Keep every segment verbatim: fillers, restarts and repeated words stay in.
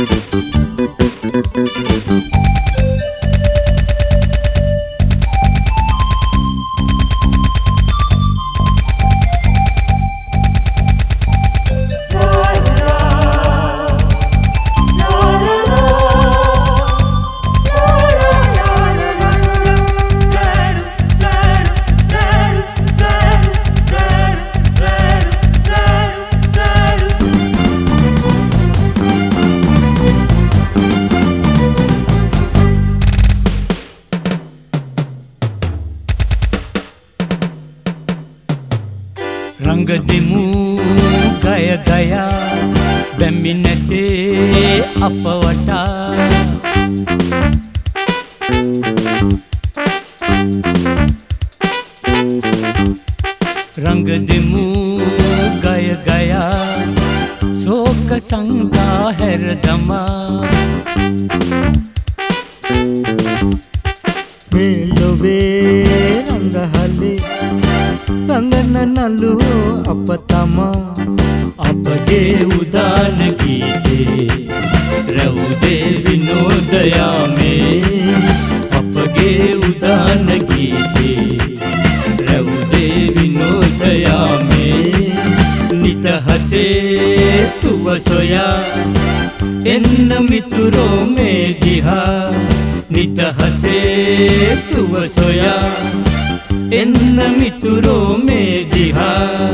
රංගදෙමු ගය ගයා බැමි නැතේ අප වටා රංගදෙමු ගය ගයා ශෝක සංගා හැර දමා මේ ලොවේ රංගහලේ රංගන නළුවෝ අප තමා අපගේ උදාන ගීතේ රවුදේ විනෝදයාමේ අපගේ උදාන ගීතේ රවුදේ විනෝදයාමේ නිදහසේ සුව සොයා එන්න මිතුරෝ මේ දිහා නිදහසේ සුව සොයා එන්න මිතුරෝ මේ දිහා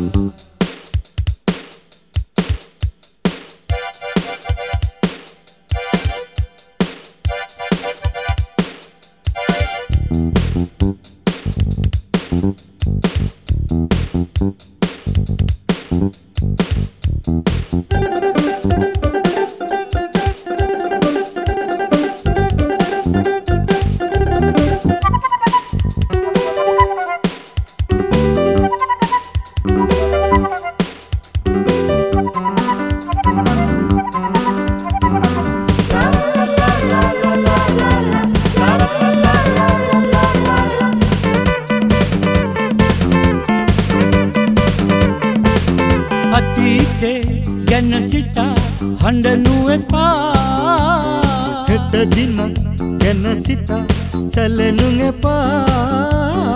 අතීතේ ගැන සිතා හඬනු එපා හෙට දින ගැන සිතා සැලෙනු එපා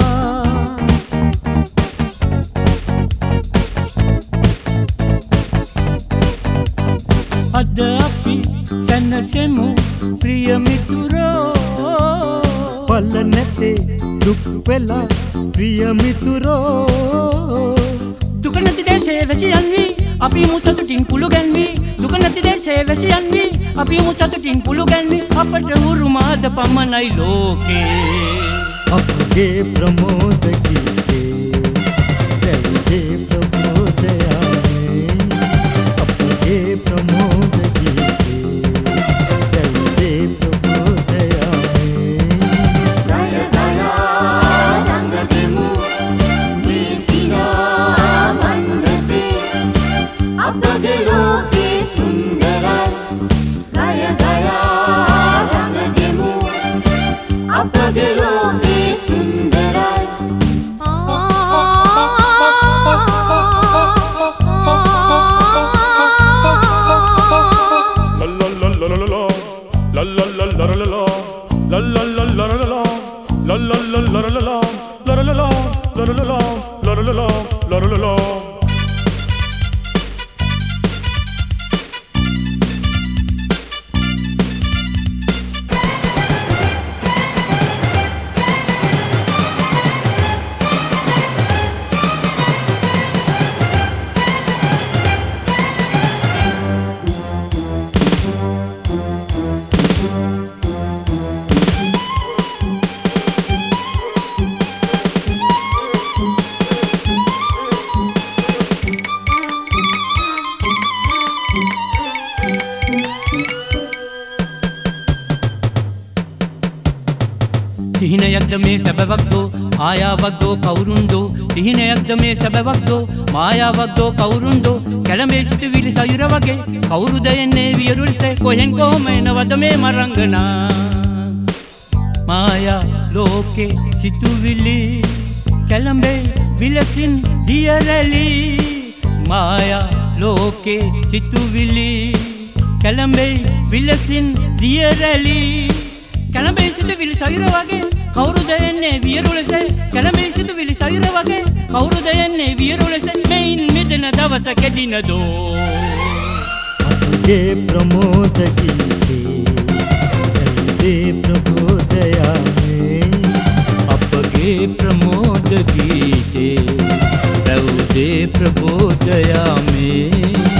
අද අපි සැනසෙමු ප්‍රිය මිතුරෝ පල නැතේ දුක් වෙලා ප්‍රිය මිතුරෝ දුක නැති දේශේ වැසියන් වී අපි මුසතුටින් පුළු ගැන්වී දුක නැති දේශේ වැසියන් වී අපි මුසතුටින් පුළු ගැන්වී අපට උරුමාද පමණයි ලෝකේ අපගේ ප්‍රමෝද ගීතේ රැවුදේ ප්‍රමෝදයාමේ අපගේ ප්‍රමෝද ගීතේ රැවුදේ ප්‍රමෝදයාමේ ගය ගයා රංගදෙමු මේ සිනා මණ්ඩපේ අපගේ ලෝකේ සුන්දරයි ගය ගයා රංගදෙමු අපගේ ලෝකේ සුන්දරයි සිහිනයක්ද මේ සැබවක්දෝ මායාවක්දෝ කවුරුන්දෝ සිහිනයක්ද මේ සැබවක්දෝ මායාවක්දෝ කවුරුන්දෝ කැළඹේ සිටවිලි සයුර වගේ කවුරුද එන්නේ වියරුල්සේ කොහෙන් කොහොම එනවද මේ මරංගනා මායා ලෝකේ සිටවිලි කැළඹේ විලසින් දියරැලි මායා ලෝකේ සිටවිලි කැළඹෙයි විලසින් දිය රැලි කැළඹෙයි සිතුවිලි සයුර වගේ කවුරුද එන්නේ වියරු ලෙස කැළඹෙයි සිතුවිලි සයුර වගේ කවුරුද එන්නේ වියරු ලෙස මෙයින් මිදෙන දවස කෙදිනදෝ අපගේ ප්‍රමෝද ගීතේ රැවුදේ ප්‍රබෝධයාමේ අපගේ ප්‍රමෝද ගීතේ රැවුදේ ප්‍රබෝධයාමේ